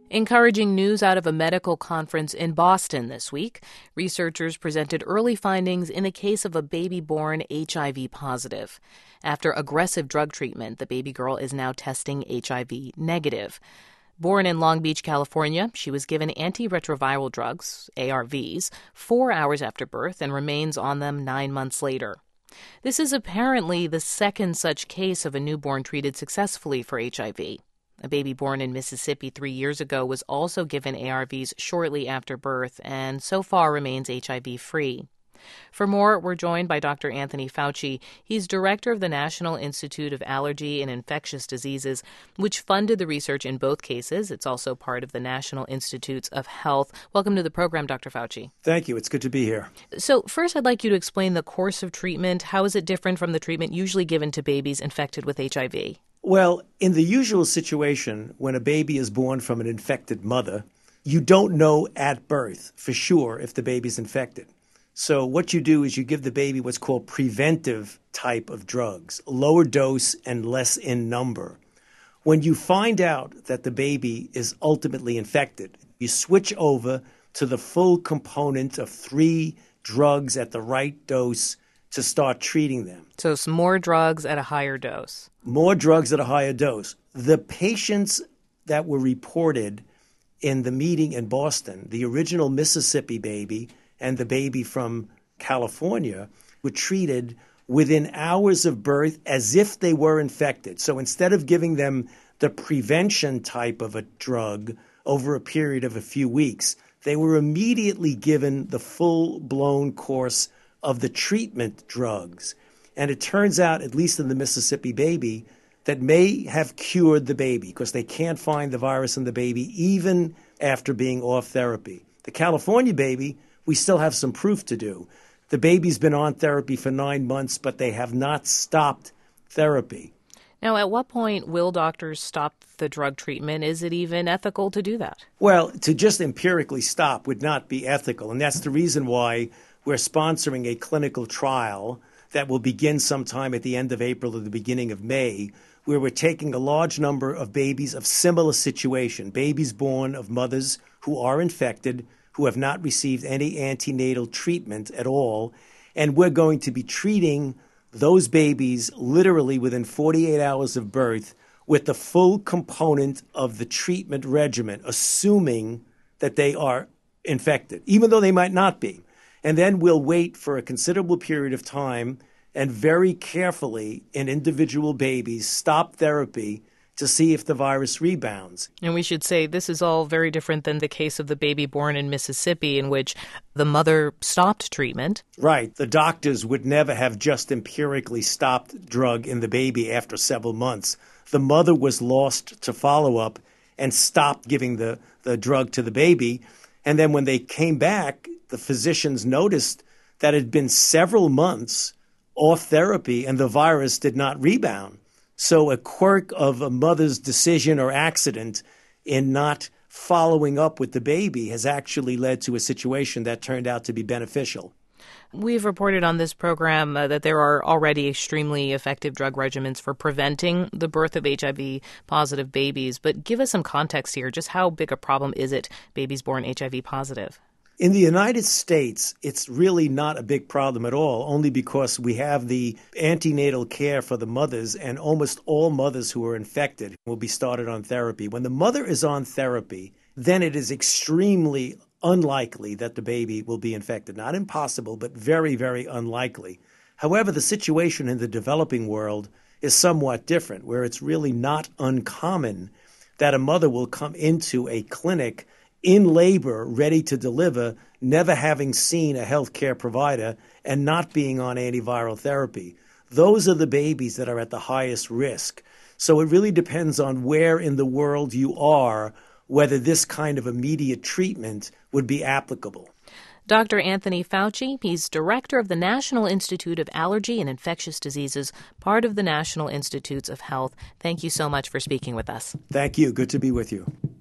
Encouraging news out of a medical conference in Boston this week. Researchers presented early findings in a case of a baby born HIV positive. After aggressive drug treatment, the baby girl is now testing HIV negative. Born in Long Beach, California, she was given antiretroviral drugs, ARVs, 4 hours after birth and remains on them 9 months later. This is apparently the second such case of a newborn treated successfully for HIV. A baby born in Mississippi 3 years ago was also given ARVs shortly after birth and so far remains HIV-free. For more, we're joined by Dr. Anthony Fauci. He's director of the National Institute of Allergy and Infectious Diseases, which funded the research in both cases. It's also part of the National Institutes of Health. Welcome to the program, Dr. Fauci. Thank you. It's good to be here. So first, I'd like you to explain the course of treatment. How is it different from the treatment usually given to babies infected with HIV? Well, in the usual situation, when a baby is born from an infected mother, you don't know at birth for sure if the baby's infected. So what you do is you give the baby what's called preventive type of drugs, lower dose and less in number. When you find out that the baby is ultimately infected, you switch over to the full component of 3 drugs at the right dose to start treating them. So some more drugs at a higher dose. More drugs at a higher dose. The patients that were reported in the meeting in Boston, the original Mississippi baby and the baby from California, were treated within hours of birth as if they were infected. So instead of giving them the prevention type of a drug over a period of a few weeks, they were immediately given the full-blown course of the treatment drugs. And it turns out, at least in the Mississippi baby, that may have cured the baby because they can't find the virus in the baby even after being off therapy. The California baby, we still have some proof to do. The baby's been on therapy for 9 months, but they have not stopped therapy. Now, at what point will doctors stop the drug treatment? Is it even ethical to do that? Well, to just empirically stop would not be ethical, and that's the reason why we're sponsoring a clinical trial that will begin sometime at the end of April or the beginning of May, where we're taking a large number of babies of similar situation, babies born of mothers who are infected, who have not received any antenatal treatment at all, and we're going to be treating those babies literally within 48 hours of birth with the full component of the treatment regimen, assuming that they are infected, even though they might not be. And then we'll wait for a considerable period of time and very carefully in individual babies stop therapy to see if the virus rebounds. And we should say this is all very different than the case of the baby born in Mississippi in which the mother stopped treatment. Right. The doctors would never have just empirically stopped drug in the baby after several months. The mother was lost to follow-up and stopped giving the drug to the baby. And then when they came back, the physicians noticed that it had been several months off therapy and the virus did not rebound. So a quirk of a mother's decision or accident in not following up with the baby has actually led to a situation that turned out to be beneficial. We've reported on this program that there are already extremely effective drug regimens for preventing the birth of HIV-positive babies. But give us some context here. Just how big a problem is it, babies born HIV positive? In the United States, it's really not a big problem at all, only because we have the antenatal care for the mothers, and almost all mothers who are infected will be started on therapy. When the mother is on therapy, then it is extremely unlikely that the baby will be infected. Not impossible, but very, very unlikely. However, the situation in the developing world is somewhat different, where it's really not uncommon that a mother will come into a clinic in labor, ready to deliver, never having seen a healthcare provider and not being on antiviral therapy. Those are the babies that are at the highest risk. So it really depends on where in the world you are, whether this kind of immediate treatment would be applicable. Dr. Anthony Fauci, he's director of the National Institute of Allergy and Infectious Diseases, part of the National Institutes of Health. Thank you so much for speaking with us. Thank you. Good to be with you.